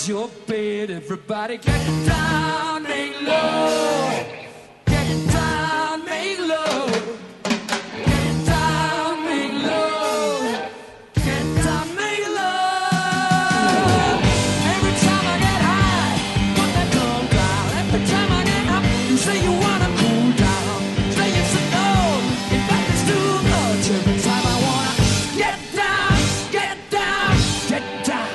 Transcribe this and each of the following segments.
is your bed. Everybody get down, make love. Get down, make love. Get down, make love. Get down, make love. Every time I get high, put that drum down. Every time I get up, you say you wanna cool down. Say it's a no, in fact it's too much. Every time I wanna get down, get down, get down.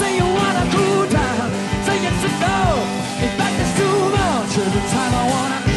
Every time I wanna